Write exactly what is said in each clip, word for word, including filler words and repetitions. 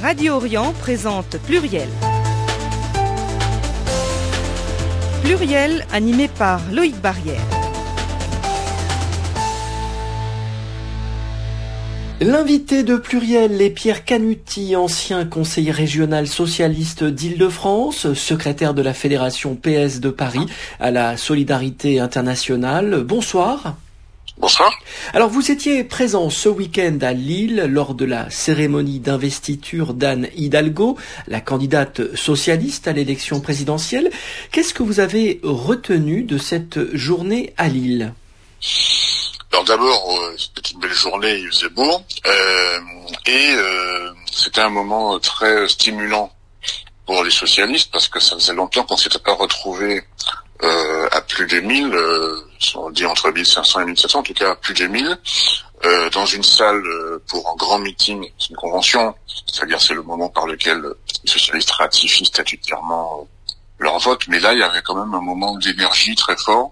Radio Orient présente Pluriel. Pluriel animé par Loïc Barrière. L'invité de Pluriel est Pierre Canuti, ancien conseiller régional socialiste d'Île-de-France, secrétaire de la Fédération P S de Paris à la Solidarité Internationale. Bonsoir. Bonsoir. Alors vous étiez présent ce week-end à Lille lors de la cérémonie d'investiture d'Anne Hidalgo, la candidate socialiste à l'élection présidentielle. Qu'est-ce que vous avez retenu de cette journée à Lille ? Alors d'abord, euh, c'était une belle journée, il faisait beau, euh, et euh, c'était un moment très stimulant pour les socialistes, parce que ça faisait longtemps qu'on ne s'était pas retrouvés euh, à plus de mille, euh, on dit entre mille cinq cents et mille sept cents, en tout cas à plus de mille, euh, dans une salle euh, pour un grand meeting, c'est une convention, c'est-à-dire c'est le moment par lequel les socialistes ratifient statutairement leur vote, mais là il y avait quand même un moment d'énergie très fort,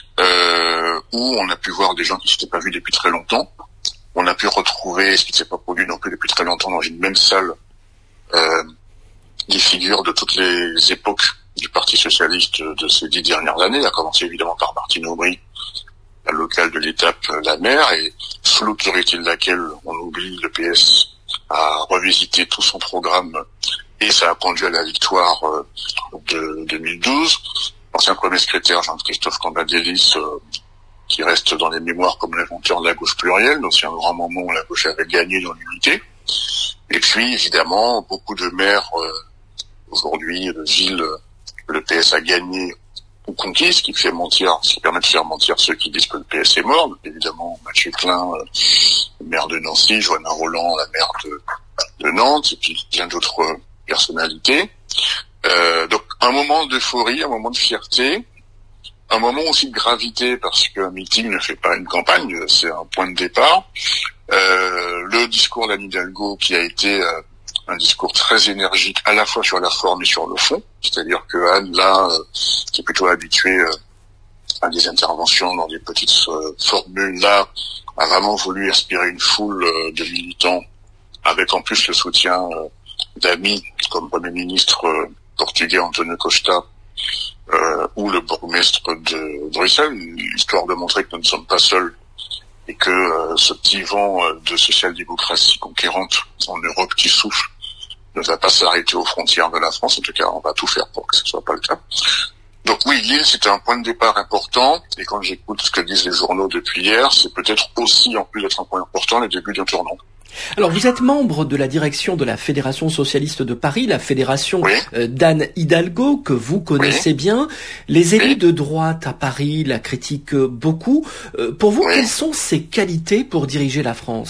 Euh, où on a pu voir des gens qui ne s'étaient pas vus depuis très longtemps. On a pu retrouver, ce qui ne s'est pas produit non plus depuis très longtemps, dans une même salle, euh, des figures de toutes les époques du Parti socialiste de ces dix dernières années, à commencer évidemment par Martine Aubry, la locale de l'étape La Mer, et sous l'autorité de laquelle on oublie le P S a revisité tout son programme, et ça a conduit à la victoire euh, de deux mille douze. L'ancien premier secrétaire Jean-Christophe Cambadélis, euh, qui reste dans les mémoires comme l'inventeur de la gauche plurielle, donc c'est un grand moment où la gauche avait gagné dans l'unité. Et puis, évidemment, beaucoup de maires, euh, aujourd'hui, de villes, que le P S a gagné ou conquis, ce qui fait mentir, ce qui permet de faire mentir ceux qui disent que le P S est mort. Donc, évidemment, Mathieu Klein, euh, le maire de Nancy, Joanna Roland, la maire de, de Nantes, et puis plein d'autres euh, personnalités. Euh, donc un moment d'euphorie, un moment de fierté, un moment aussi de gravité, parce qu'un meeting ne fait pas une campagne, c'est un point de départ. Euh, le discours d'Anne Hidalgo, qui a été euh, un discours très énergique, à la fois sur la forme et sur le fond, c'est-à-dire que Anne, là, euh, qui est plutôt habituée euh, à des interventions dans des petites euh, formules, là, a vraiment voulu inspirer une foule euh, de militants, avec en plus le soutien euh, d'amis comme Premier ministre euh, portugais António Costa euh, ou le bourgmestre de Bruxelles, histoire de montrer que nous ne sommes pas seuls et que euh, ce petit vent euh, de social-démocratie conquérante en Europe qui souffle ne va pas s'arrêter aux frontières de la France. En tout cas, on va tout faire pour que ce soit pas le cas. Donc oui, Lille, c'était un point de départ important, et quand j'écoute ce que disent les journaux depuis hier, c'est peut-être aussi, en plus d'être un point important, le début d'un tournant. Alors vous êtes membre de la direction de la Fédération socialiste de Paris, la fédération oui. euh, d'Anne Hidalgo, que vous connaissez oui. bien. Les élus oui. de droite à Paris la critiquent beaucoup. Euh, pour vous, oui. quelles sont ses qualités pour diriger la France ?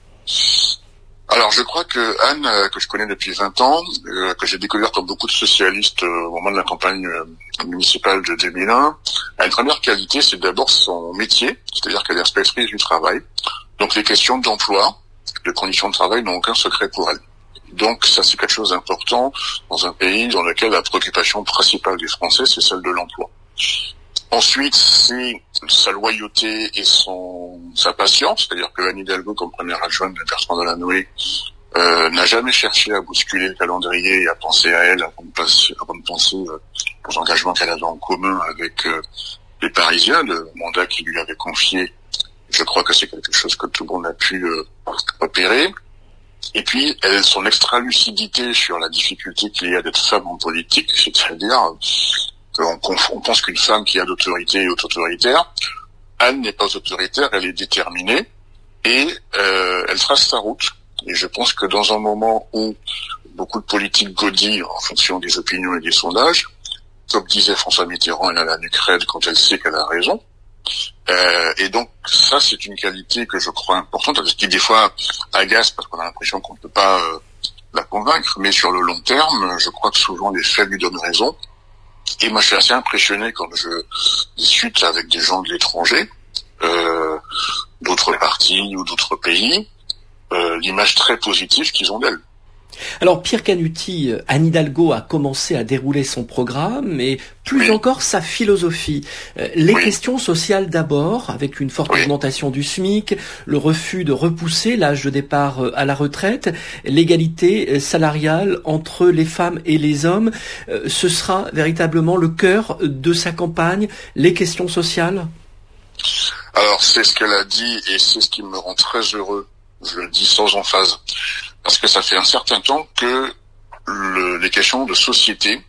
Alors je crois que Anne, euh, que je connais depuis vingt ans, euh, que j'ai découvert comme beaucoup de socialistes euh, au moment de la campagne euh, municipale de deux mille un, a une première qualité, c'est d'abord son métier, c'est-à-dire qu'elle est inspectrice du travail. Donc les questions d'emploi, de conditions de travail n'ont aucun secret pour elle. Donc ça, c'est quelque chose d'important dans un pays dans lequel la préoccupation principale des Français, c'est celle de l'emploi. Ensuite, c'est sa loyauté et son sa patience, c'est-à-dire que Anne Hidalgo, comme première adjointe de Bertrand Delanoë, euh, n'a jamais cherché à bousculer le calendrier et à penser à elle avant de, passer, avant de penser euh, aux engagements qu'elle avait en commun avec euh, les Parisiens, le mandat qu'il lui avait confié. Je crois que c'est quelque chose que tout le monde a pu euh, repérer. Et puis, elle, son extra-lucidité sur la difficulté qu'il y a d'être femme en politique, c'est-à-dire qu'on on pense qu'une femme qui a d'autorité est autoritaire. Anne n'est pas autoritaire, elle est déterminée et euh, elle trace sa route. Et je pense que dans un moment où beaucoup de politiques godillent en fonction des opinions et des sondages, comme disait François Mitterrand, elle a la nuque raide quand elle sait qu'elle a raison. Euh, et donc ça, c'est une qualité que je crois importante, qui des fois agace parce qu'on a l'impression qu'on ne peut pas euh, la convaincre, mais sur le long terme, je crois que souvent les faits lui donnent raison. Et moi, je suis assez impressionné quand je discute avec des gens de l'étranger, euh, d'autres partis ou d'autres pays, euh, l'image très positive qu'ils ont d'elle. Alors Pierre Canuti, Anne Hidalgo a commencé à dérouler son programme et plus oui. encore sa philosophie. Les oui. questions sociales d'abord, avec une forte oui. augmentation du SMIC, le refus de repousser l'âge de départ à la retraite, l'égalité salariale entre les femmes et les hommes. Ce sera véritablement le cœur de sa campagne, les questions sociales ? Alors c'est ce qu'elle a dit et c'est ce qui me rend très heureux. Je le dis sans emphase. Parce que ça fait un certain temps que le, les questions de société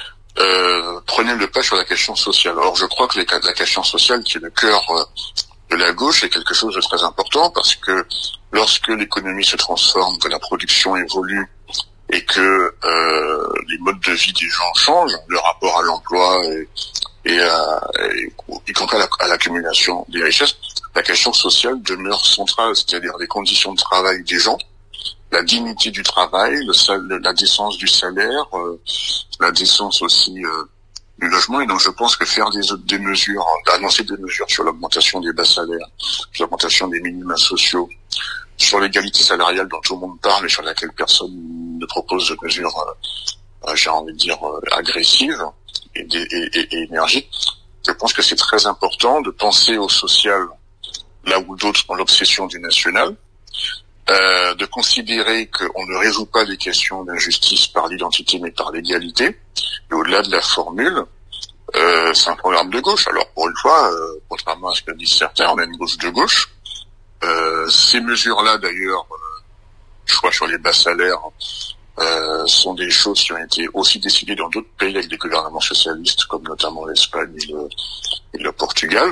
euh, prenaient le pas sur la question sociale. Alors je crois que les, la question sociale, qui est le cœur euh, de la gauche, est quelque chose de très important parce que lorsque l'économie se transforme, que la production évolue et que euh, les modes de vie des gens changent, le rapport à l'emploi et, et, à, et y compris à l'accumulation des richesses, la question sociale demeure centrale, c'est-à-dire les conditions de travail des gens, la dignité du travail, le, la décence du salaire, euh, la décence aussi euh, du logement. Et donc je pense que faire des, des mesures, annoncer des mesures sur l'augmentation des bas salaires, sur l'augmentation des minima sociaux, sur l'égalité salariale dont tout le monde parle et sur laquelle personne ne propose de mesures, euh, j'ai envie de dire, euh, agressives et, et, et, et énergiques. Je pense que c'est très important de penser au social là où d'autres ont l'obsession du national. Euh, de considérer qu'on ne résout pas les questions d'injustice par l'identité mais par l'égalité. Et au-delà de la formule, euh, c'est un programme de gauche. Alors pour une fois, euh, contrairement à ce que disent certains, on a une gauche de gauche. Euh, ces mesures-là d'ailleurs, euh, choix sur les bas salaires, euh, sont des choses qui ont été aussi décidées dans d'autres pays avec des gouvernements socialistes, comme notamment l'Espagne et le, et le Portugal.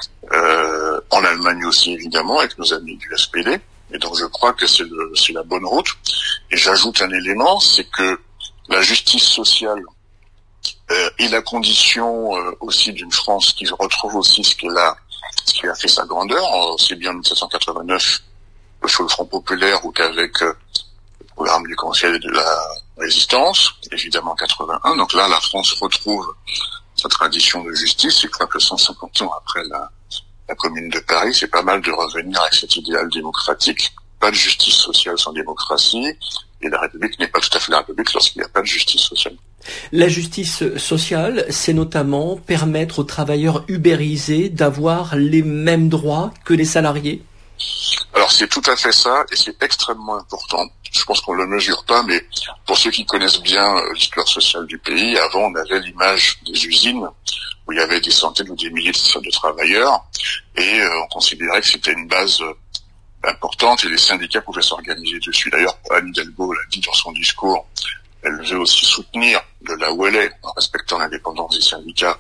Euh, en Allemagne aussi évidemment, avec nos amis du S P D. Et donc je crois que c'est, le, c'est la bonne route. Et j'ajoute un élément, c'est que la justice sociale euh, est la condition euh, aussi d'une France qui retrouve aussi ce qu'elle a, ce qui a fait sa grandeur, aussi bien en dix-sept cent quatre-vingt-neuf sous le Front populaire ou qu'avec euh, le programme du Conseil de la Résistance, évidemment en quatre-vingt-un. Donc là, la France retrouve sa tradition de justice. Et je crois que cent cinquante ans après la La Commune de Paris, c'est pas mal de revenir avec cet idéal démocratique. Pas de justice sociale sans démocratie, et la République n'est pas tout à fait la République lorsqu'il n'y a pas de justice sociale. La justice sociale, c'est notamment permettre aux travailleurs ubérisés d'avoir les mêmes droits que les salariés. Alors c'est tout à fait ça, et c'est extrêmement important. Je pense qu'on le mesure pas, mais pour ceux qui connaissent bien l'histoire sociale du pays, avant on avait l'image des usines, où il y avait des centaines ou des milliers de travailleurs, et euh, on considérait que c'était une base euh, importante, et les syndicats pouvaient s'organiser dessus. D'ailleurs, Anne Hidalgo l'a dit dans son discours, elle veut aussi soutenir, de là où elle est, en respectant l'indépendance des syndicats,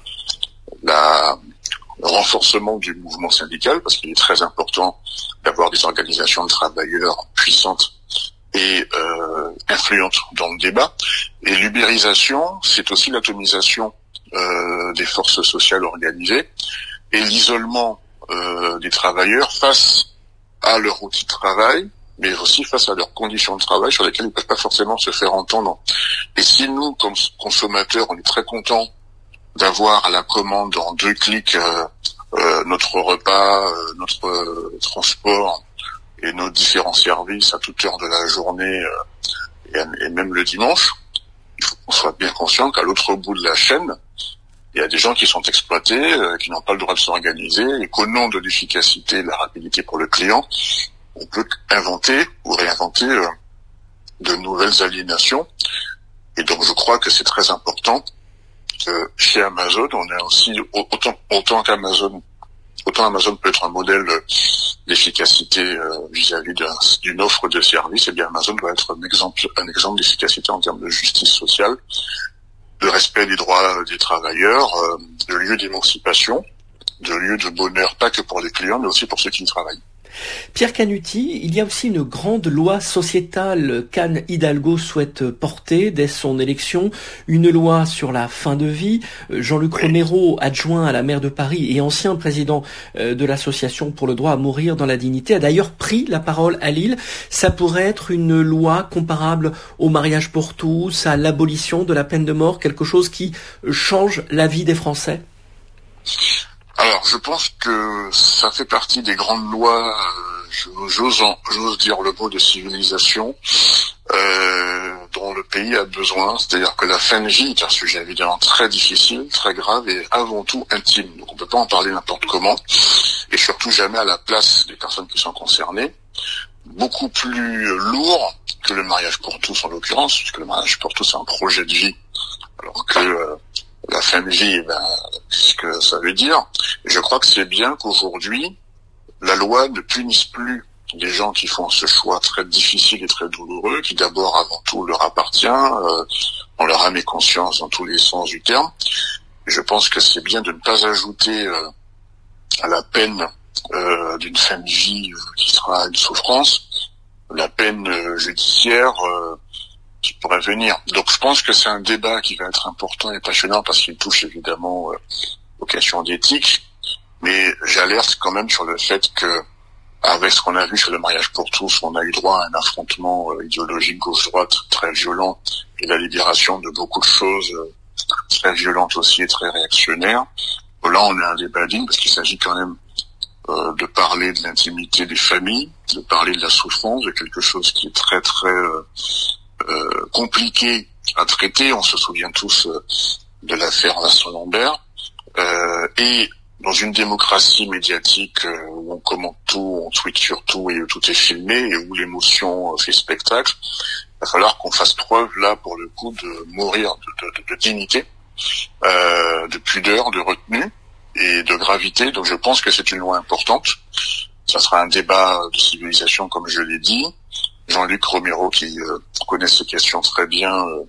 la, le renforcement du mouvement syndical, parce qu'il est très important d'avoir des organisations de travailleurs puissantes et euh, influentes dans le débat. Et l'ubérisation, c'est aussi l'atomisation Euh, des forces sociales organisées et l'isolement euh, des travailleurs face à leur outil de travail, mais aussi face à leurs conditions de travail sur lesquelles ils ne peuvent pas forcément se faire entendre. Et si nous, comme consommateurs, on est très contents d'avoir à la commande en deux clics euh, euh, notre repas, euh, notre euh, transport et nos différents services à toute heure de la journée euh, et, et même le dimanche, il faut qu'on soit bien conscient qu'à l'autre bout de la chaîne, il y a des gens qui sont exploités, euh, qui n'ont pas le droit de s'organiser, et qu'au nom de l'efficacité et de la rapidité pour le client, on peut inventer ou réinventer euh, de nouvelles aliénations. Et donc je crois que c'est très important que chez Amazon, on a aussi, autant, autant qu'Amazon, autant Amazon peut être un modèle d'efficacité euh, vis-à-vis d'un, d'une offre de service, et bien Amazon doit être un exemple, un exemple d'efficacité en termes de justice sociale, de respect des droits des travailleurs, euh, de lieu d'émancipation, de lieu de bonheur, pas que pour les clients, mais aussi pour ceux qui y travaillent. Pierre Canuti, il y a aussi une grande loi sociétale qu'Anne Hidalgo souhaite porter dès son élection, une loi sur la fin de vie. Jean-Luc oui. Romero, adjoint à la maire de Paris et ancien président de l'association pour le droit à mourir dans la dignité, a d'ailleurs pris la parole à Lille. Ça pourrait être une loi comparable au mariage pour tous, à l'abolition de la peine de mort, quelque chose qui change la vie des Français? Alors, je pense que ça fait partie des grandes lois, euh, j'ose, en, j'ose dire le mot de civilisation, euh, pays a besoin, c'est-à-dire que la fin de vie est un sujet évidemment très difficile, très grave et avant tout intime. Donc on peut pas en parler n'importe comment et surtout jamais à la place des personnes qui sont concernées. Beaucoup plus lourd que le mariage pour tous en l'occurrence, puisque le mariage pour tous c'est un projet de vie, alors que euh, la fin de vie, ben, ce que ça veut dire. Et je crois que c'est bien qu'aujourd'hui, la loi ne punisse plus les gens qui font ce choix très difficile et très douloureux, qui d'abord avant tout leur appartient, euh, on leur a mis conscience dans tous les sens du terme. Et je pense que c'est bien de ne pas ajouter euh, à la peine euh, d'une fin de vie euh, qui sera une souffrance, la peine euh, judiciaire euh, qui pourrait venir. Donc je pense que c'est un débat qui va être important et passionnant parce qu'il touche évidemment euh, aux questions d'éthique, mais j'alerte quand même sur le fait que avec ce qu'on a vu sur le mariage pour tous, on a eu droit à un affrontement euh, idéologique gauche-droite très violent et la libération de beaucoup de choses euh, très violentes aussi et très réactionnaires. Là, on a un débat digne parce qu'il s'agit quand même euh, de parler de l'intimité des familles, de parler de la souffrance, de quelque chose qui est très très euh, euh, compliqué à traiter. On se souvient tous euh, de l'affaire Vincent-Lambert. Euh, et dans une démocratie médiatique euh, où on commente tout, on tweet sur tout et où tout est filmé et où l'émotion euh, fait spectacle, il va falloir qu'on fasse preuve là pour le coup de mourir de, de, de dignité, euh, de pudeur, de retenue et de gravité. Donc je pense que c'est une loi importante. Ça sera un débat de civilisation comme je l'ai dit. Jean-Luc Romero qui euh, connaît ces questions très bien euh,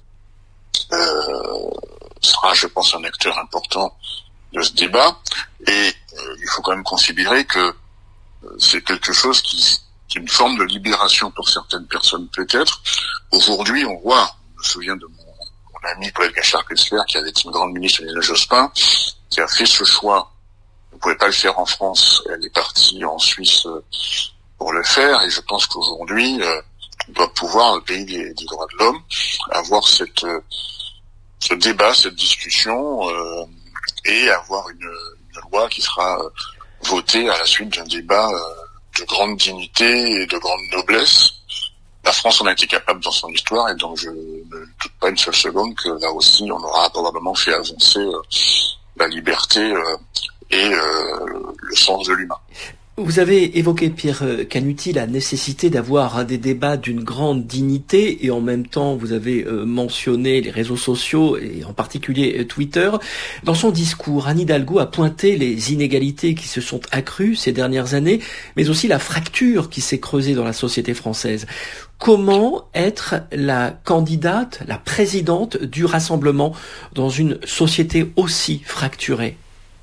euh, sera je pense un acteur important de ce débat, et euh, il faut quand même considérer que euh, c'est quelque chose qui, qui est une forme de libération pour certaines personnes peut-être. Aujourd'hui, on voit, je me souviens de mon, mon ami Paul Gachard-Kessler, qui avait été une grande ministre de Lionel Jospin, qui a fait ce choix. On ne pouvait pas le faire en France, elle est partie en Suisse euh, pour le faire, et je pense qu'aujourd'hui, euh, on doit pouvoir, le pays des, des droits de l'homme, avoir cette, euh, ce débat, cette discussion, euh, et avoir une, une loi qui sera euh, votée à la suite d'un débat euh, de grande dignité et de grande noblesse. La France en a été capable dans son histoire, et donc je ne doute pas une seule seconde que là aussi on aura probablement fait avancer euh, la liberté euh, et euh, le sens de l'humain. Vous avez évoqué, Pierre Canuti, la nécessité d'avoir des débats d'une grande dignité, et en même temps vous avez mentionné les réseaux sociaux et en particulier Twitter. Dans son discours, Anne Hidalgo a pointé les inégalités qui se sont accrues ces dernières années, mais aussi la fracture qui s'est creusée dans la société française. Comment être la candidate, la présidente du Rassemblement dans une société aussi fracturée ?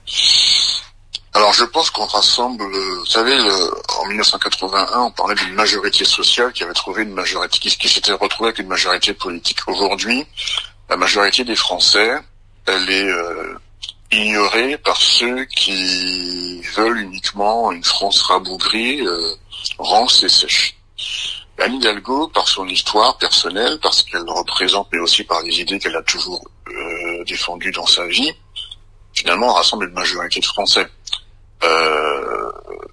Alors je pense qu'on rassemble, vous savez, le, en mille neuf cent quatre-vingt-un, on parlait d'une majorité sociale qui avait trouvé une majorité, qui, qui s'était retrouvée avec une majorité politique. Aujourd'hui, la majorité des Français, elle est euh, ignorée par ceux qui veulent uniquement une France rabougrie, euh, rance et sèche. Anne Hidalgo, par son histoire personnelle, parce qu'elle représente, mais aussi par les idées qu'elle a toujours euh, défendues dans sa vie, finalement rassemble une majorité de Français. Euh,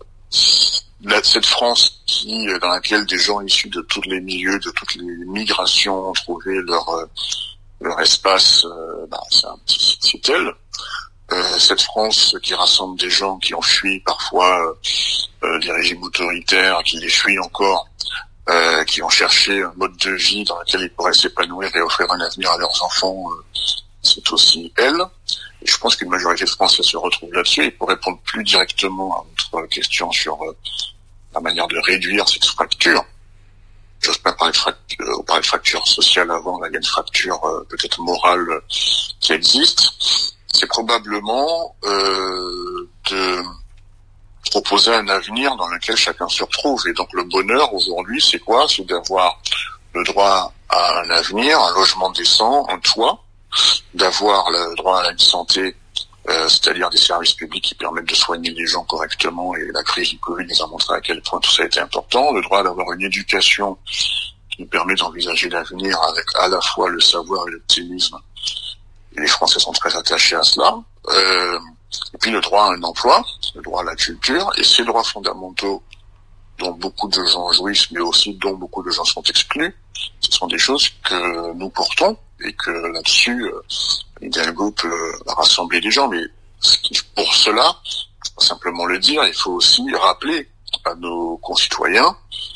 la, cette France qui, dans laquelle des gens issus de tous les milieux, de toutes les migrations ont trouvé leur leur espace, euh, bah, c'est, un, c'est elle. Euh, cette France qui rassemble des gens qui ont fui parfois euh, des régimes autoritaires, qui les fuient encore, euh, qui ont cherché un mode de vie dans lequel ils pourraient s'épanouir et offrir un avenir à leurs enfants, euh, c'est aussi elle. Et je pense qu'une majorité de Français se retrouve là-dessus. Et pour répondre plus directement à votre question sur euh, la manière de réduire cette fracture, j'ose pas parler de fracture, euh, parler de fracture sociale avant, là, il y a une fracture euh, peut-être morale euh, qui existe. C'est probablement euh, de proposer un avenir dans lequel chacun se retrouve. Et donc le bonheur aujourd'hui, c'est quoi ? C'est d'avoir le droit à un avenir, un logement décent, un toit, d'avoir le droit à une santé, euh, c'est-à-dire des services publics qui permettent de soigner les gens correctement, et la crise du Covid nous a montré à quel point tout ça a été important, le droit d'avoir une éducation qui nous permet d'envisager l'avenir avec à la fois le savoir et l'optimisme, et les Français sont très attachés à cela, euh, et puis le droit à un emploi, le droit à la culture, et ces droits fondamentaux dont beaucoup de gens jouissent, mais aussi dont beaucoup de gens sont exclus, Ce sont des choses que nous portons et que là-dessus, euh, Hidalgo peut rassembler les gens. Mais pour cela, faut simplement le dire, il faut aussi rappeler à nos concitoyens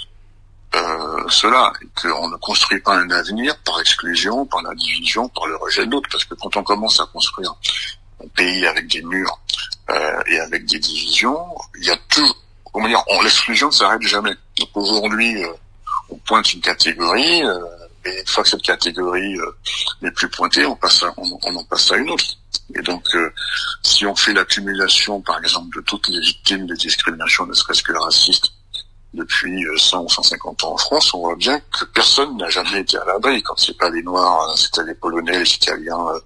euh, cela, qu'on ne construit pas un avenir par exclusion, par la division, par le rejet de l'autre. Parce que quand on commence à construire un pays avec des murs euh, et avec des divisions, il y a toujours, comment dire, on, l'exclusion ne s'arrête jamais. Donc aujourd'hui, euh, on pointe une catégorie, euh, et une fois que cette catégorie euh, n'est plus pointée, on passe à, on, on en passe à une autre. Et donc, euh, si on fait l'accumulation, par exemple, de toutes les victimes de discrimination, ne serait-ce que racistes, depuis cent ou cent cinquante ans en France, on voit bien que personne n'a jamais été à l'abri. Quand c'est pas les Noirs, c'était les Polonais, les Italiens euh,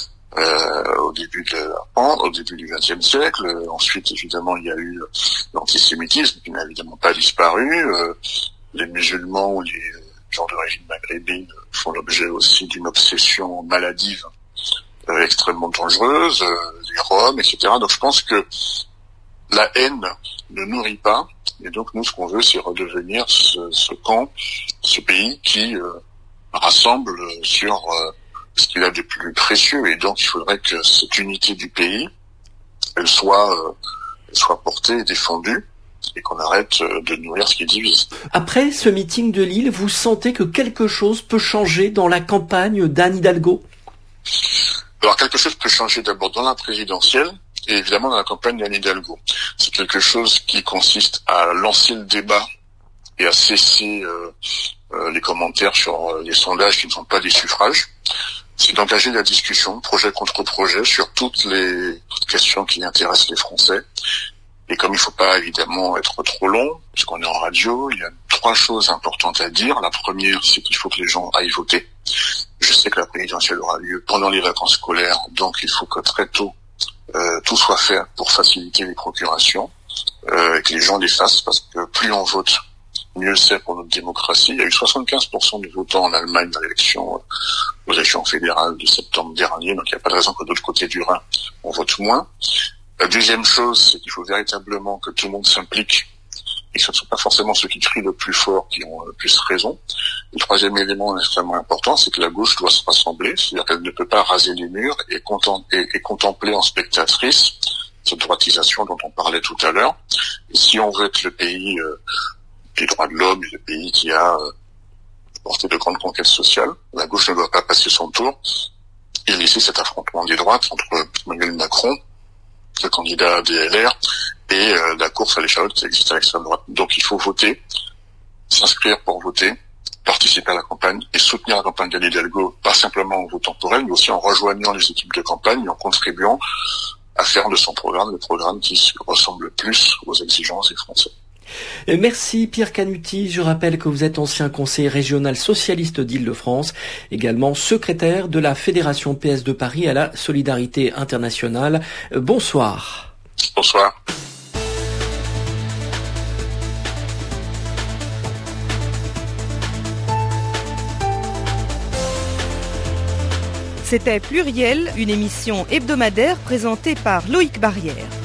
euh, au début de la, au début du vingtième siècle. Ensuite, évidemment, il y a eu l'antisémitisme qui n'a évidemment pas disparu. Euh, les musulmans ou les gens d'origine maghrébine font l'objet aussi d'une obsession maladive euh, extrêmement dangereuse, euh, les Roms, et cetera. Donc je pense que la haine ne nourrit pas, et donc nous ce qu'on veut c'est redevenir ce, ce camp, ce pays qui euh, rassemble sur euh, ce qu'il a de plus précieux, et donc il faudrait que cette unité du pays elle soit, euh, elle soit portée et défendue, et qu'on arrête de nourrir ce qui divise. Après ce meeting de Lille, vous sentez que quelque chose peut changer dans la campagne d'Anne Hidalgo? Alors quelque chose peut changer d'abord dans la présidentielle, et évidemment dans la campagne d'Anne Hidalgo. C'est quelque chose qui consiste à lancer le débat et à cesser euh, euh, les commentaires sur euh, les sondages qui ne sont pas des suffrages. C'est d'engager la discussion, projet contre projet, sur toutes les questions qui intéressent les Français. Et comme il ne faut pas évidemment être trop long, puisqu'on est en radio, il y a trois choses importantes à dire. La première, c'est qu'il faut que les gens aillent voter. Je sais que la présidentielle aura lieu pendant les vacances scolaires, donc il faut que très tôt, euh, tout soit fait pour faciliter les procurations, euh, et que les gens les fassent, parce que plus on vote, mieux c'est pour notre démocratie. Il y a eu soixante-quinze pour cent de votants en Allemagne dans l'élection, euh, aux élections fédérales de septembre dernier, donc il n'y a pas de raison que de l'autre côté du Rhin, on vote moins. La deuxième chose, c'est qu'il faut véritablement que tout le monde s'implique, et que ce ne sont pas forcément ceux qui crient le plus fort qui ont le plus raison. Le troisième élément extrêmement important, c'est que la gauche doit se rassembler, c'est-à-dire qu'elle ne peut pas raser les murs et, contem- et, et contempler en spectatrice cette droitisation dont on parlait tout à l'heure. Et si on veut être le pays euh, des droits de l'homme, le pays qui a euh, porté de grandes conquêtes sociales, la gauche ne doit pas passer son tour et laisser cet affrontement des droites entre Emmanuel Macron, le candidat D L R, et euh, la course à l'échalote qui existe à l'extrême droite. Donc il faut voter, s'inscrire pour voter, participer à la campagne et soutenir la campagne d'Anne Hidalgo, pas simplement en votant pour elle, mais aussi en rejoignant les équipes de campagne et en contribuant à faire de son programme le programme qui ressemble le plus aux exigences des Français. Merci Pierre Canuti. Je rappelle que vous êtes ancien conseiller régional socialiste d'Île-de-France, également secrétaire de la Fédération P S de Paris à la Solidarité Internationale. Bonsoir. Bonsoir. C'était Pluriel, une émission hebdomadaire présentée par Loïc Barrière.